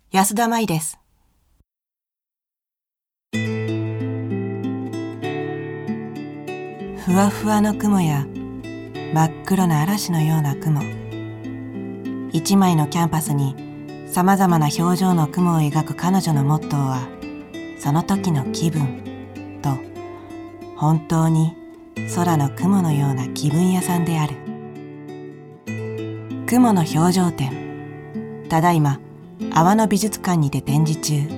安田舞です。ふわふわの雲や真っ黒な嵐のような雲。一枚のキャンパスにさまざまな表情の雲を描く彼女のモットーは、その時の気分と本当に空の雲のような気分屋さんである。雲の表情展、ただいま阿波野美術館にて展示中。